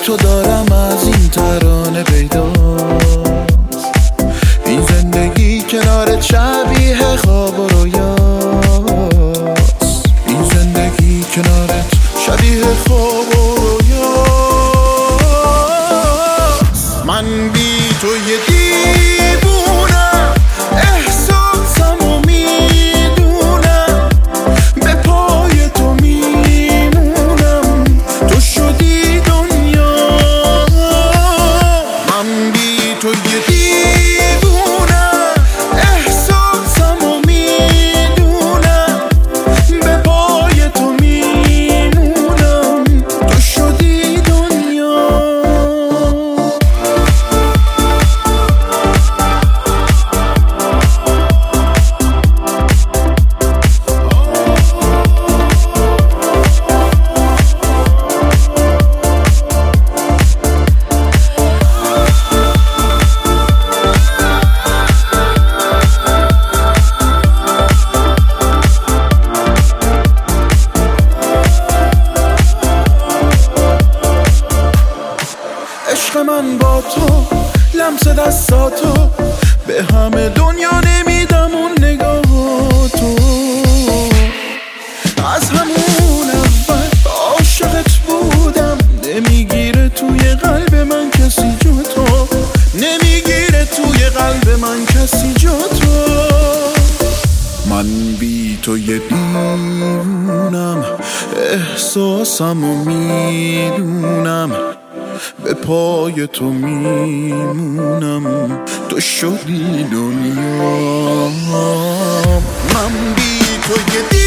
تو دارم از این ترانه پیداست. این زندگی کنارت شبیه خواب و رویاست. این زندگی کنارت شبیه خواب و رویاست. من بی تو یه دیوونم، احساسم و میدونم، به پای تو میمونم، تو شدی دنیا. من بی تو یه دیوونم، احساسم و میدونم، به پای تو میمونم، تو شدی دنیا. عشق من با تو، لمس دستاتو، به همه دنیا نمیدم اون نگاه تو. از همون اول عاشقت بودم، نمیگیره توی قلب من کسی جو تو، نمیگیره توی قلب من کسی جو تو. من بی تو یه دیوونم، احساسم و میدونم، به پای تو میمونم، تو شدی دنیا. من بی تو یه